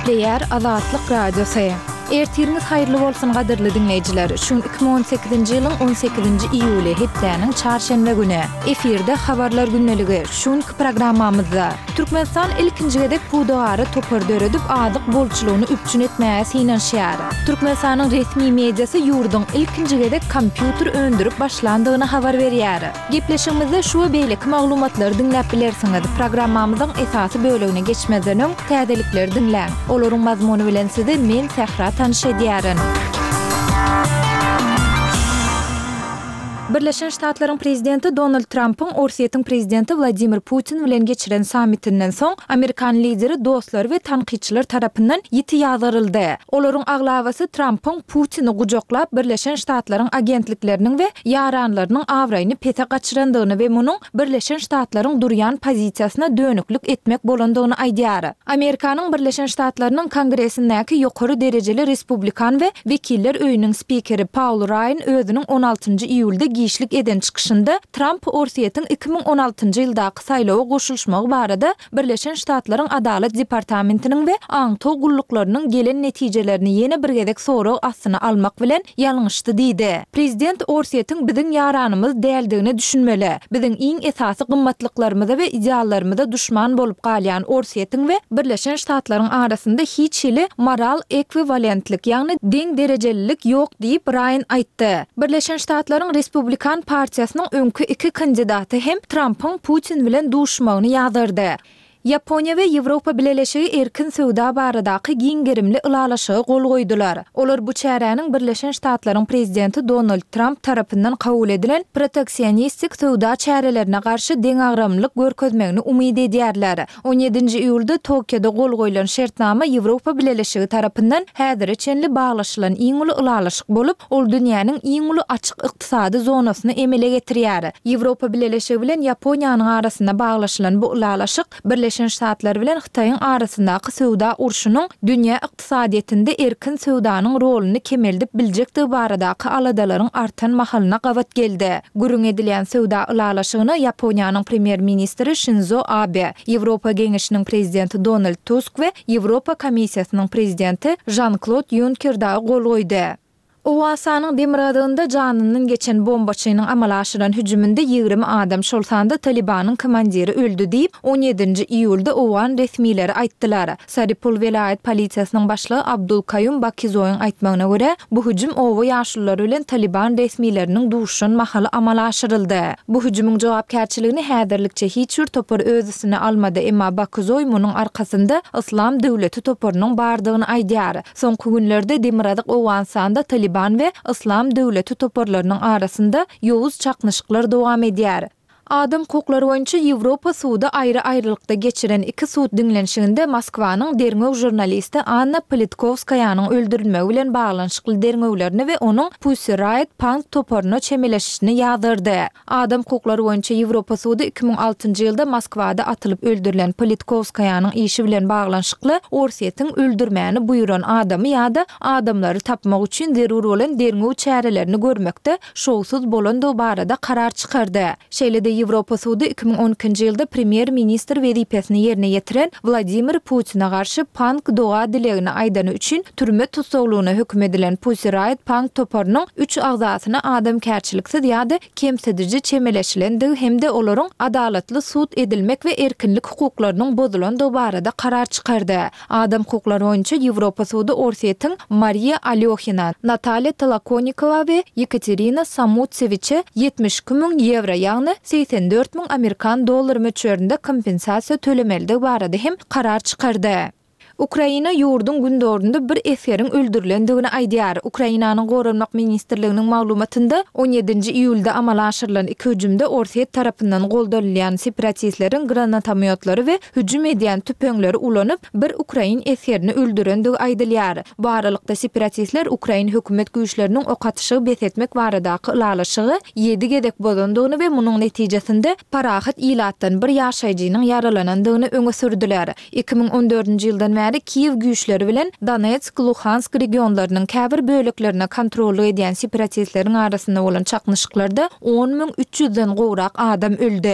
Değer Azatlyk Radiosu. Ertiriniz hayırlı bolsun gadyrly dinleyijiler. Şu 2018-nji ýylyň 18-nji iýuly hepdeniň çarşembe güni efirde habarlar günneligi şunky programmamyzda Türkmenistan ilkinji gedek pudagary topar döredip adyk bolçulugyny üpçün etmäge sinanşýar. Türkmenistanyň resmi mediýasy ýurduň ilkinji gedek kompýuter öndürip başlandygyny habar berýär. Gepleşigimizde şu beýleki maglumatlary dinläp bilersiňiz. Programmamyzyň esasy bölegine geçmeden öň täzelikleri dinläň. Olaryň mazmuny bilen sizi men Sehra tanışedýärin. Birleşen Ştatlaryň prezidenti Donald Trump'ın Orsiýetiň prezidenti Vladimir Putin bilen geçiren sammitinden soň Amerikan lideri dostlary we tanqidçiler tarapyndan ýiti ýazaryldy. Olaryň aglawasy Trump'ın Putin'i gujoklap Birleşen Ştatlaryň agentlikleriniň we ýaranlarynyň awraýyny pete gaçyrandygyny we munyň Birleşen Ştatlaryň durýan pozisiýasyna dönüklik etmek bolandygyny aýdýar. Amerikanyň Birleşen Ştatlarynyň Kongresindäki ýokary derejeli Respublikan we Wekiller öýüniň spikeri Paul Ryan özüniň 16-njy iýulda gişlik eden çıkışında Trump Orsiýetiň 2016-njy ýyldaky saýlawa goşulmagy barada Birleşen Ştatlaryň Adalet Departamentiniň we aňto gulluklarının gelen netijelerini ýene bir gedek sorag astyna almak bilen ýalňyşdy diýdi. Prezident Orsiýetiň biziň ýaranymyz däldigini düşünmeli. Biziň iň esasy gymmatlyklarymyza we ideallarymyza düşman bolup galýan Orsiýetiň we Birleşen Ştatlaryň arasynda hiç hili moral ekwivalentlik ýagny deň derejelilik ýok diýip Ryan aýtdy. Birleşen Ştatlaryň Republikan Partiýasynyň öňkü iki kandidaty hem Trump'ın Putin bilen duşmagyny ýazardy. Yaponiya we Ýewropa Birleşigi erkin söwda baradaky giňgerimli ulalaşygy gol goýdular. Olar bu çäräniň Birleşen Ştatlaryň prezidenti Donald Trump tarapyndan kabul edilen proteksionistik söwda çärelerine garşy deň agramlyk görkezmegini umyt edýärler. 17-nji iýulda Tokioda gol goýulan şertnama Ýewropa Birleşigi tarapyndan häzirçenli baglaşylan iň uly ulalaşyk bolup, ol dünýäniň iň uly açyk ykdysady zonasyny emele getirýär. Ýewropa Birleşigi bilen Yaponiýanyň arasynda baglaşylan bu ulalaşyk Birleşen Ştatlar bilen Hytaýyň arasyndaky söwda urşunyň dünýä ykdysadyetinde erkin söwdanyň roluny kemeldip biljekdi baradaky aladalaryň artan mahalyna gawat geldi. Gürüň edilen söwda ulalaşygyny Yaponiýanyň premier ministri Shinzo Abe, Ýewropa Geňeşiniň prezidenti Donald Tusk we Ýewropa Komissiýasynyň prezidenti Jean-Claude Juncker da gol goýdy. Owasanyň Demiradygynda janynyň geçen bombaçynyň amala aşyran hüjüminde 20 adam şolsanda Talibanyň komandiri öldü diýip 17-nji iýulda Owan resmileri aýtdylar. Saripul welaýat polisiýasynyň başlygy Abdulkayyum Bakizowyň aýtmagyna görä, bu hüjüm owa ýaşlylar bilen Taliban resmileriniň duşan mahaly amala aşyryldy. Bu hüjümüň jogapkärçiligini häzirlikçe hiç bir topar özüsine almady, emma Bakizow munyň arkasynda Islam döwleti toparynyň bardygyny aýdýar. Soňky günlerde Demiradyk Owansanda Taliban ve Islam döwleti toparlarynyň arasynda ýowuz çaknyşyklar dowam edýär. Adam hukuklary boýunça Ýewropa suwda aýry-aýrylykda geçiren iki suwd dinlenşiginde Moskwanyň derňöw jurnalisti Anna Politkovskaýanyň öldürilmegi bilen baglanyşykly derňöwlerini we onuň Pussy Riot punk toparyna çemeleşişini ýazardy. Adam hukuklary boýunça Ýewropa suwdy 2006-njy ýylda Moskwada atylyp öldürilen Politkovskaýanyň işi bilen baglanyşykly Orsiýetiň öldürmäni buýuran adamy ýa-da adamlary tapmak üçin zerur bolan derňöw çärelerini görmekde şowsuz bolan do barada karar çykardy. Şeýle Ýewropa suwdy 2012-nji ýylda premier ministr wezipesini ýerine ýetiren Vladimir Putin'a garşy punk doga dilegini aýdany üçin türme tutsaglygyna hökm edilen Pussy Riot punk toparynyň 3 agzasyna adamkärçiliksiz ýa-da kemsedici çemeleşilendigi hemde olaryň adalatly suwd edilmek we erkinlik hukuklarynyň bozulan do barada karar çykardy. Adam hukuklary boýunça Ýewropa suwdy Orsiýetiň Maria Alyokhina, Natalia Tolokonnikova we Yekaterina Samutseviçe 72 000 euro ýagny 84 000 Amerikan dollary möçberinde kompensasiýa tölemeli barada hem karar çykardy. Ukraina ýurdun gündorunda bir eferiň öldürilendigini aýdýar. Ukrainanyň Gorunmak ministrliginiň maglumatynda 17-nji iýulda amala aşyrylan iki hüjümde Orsiýet tarapyndan goldanylýan separatistleriň granatomyotlary we hüjüm edýän tüpeňleri ulanyp bir Ukrain eferini öldürendigi aýdylýar. Bu aralykda separatistler Ukrain hökümet güýçleriniň ok atyşygy besetmek baradaky ulalaşygy 7 gedek bolandygyny we munyň netijesinde parahat ilatdan bir ýaşaýjynyň yaralanandygyny öňe sürdüler. 2014-nji ýyldan Kiyev güýçleri bilen Donetsk, Luhansk regionlarynyň käbir böleklerine kontrol edýän separatistleriň arasynda bolan çaknyşyklarda 10 300-den gowrak adam öldü.